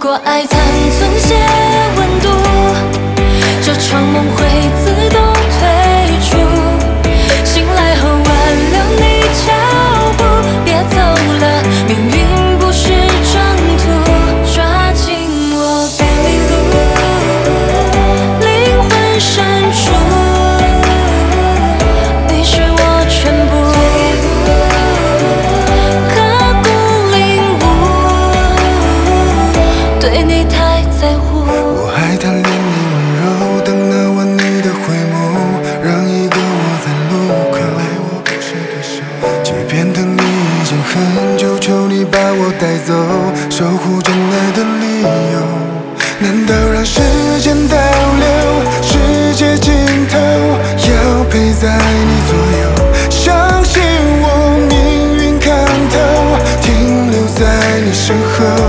果爱残存些温度，这场梦会自动退出。醒来后挽留你脚步，别走了，命运不是征途，抓紧我背路，灵魂深处，你是我全部，刻骨领悟，对你太在乎。 我还贪恋你温柔，等那晚你的回眸，让一个我在路口，原来我不是对手。即便等你已经很久，求你把我带走，守护真爱的理由，难道让时间倒流，世界尽头要陪在你左右？相信我，命运看透，停留在你身后。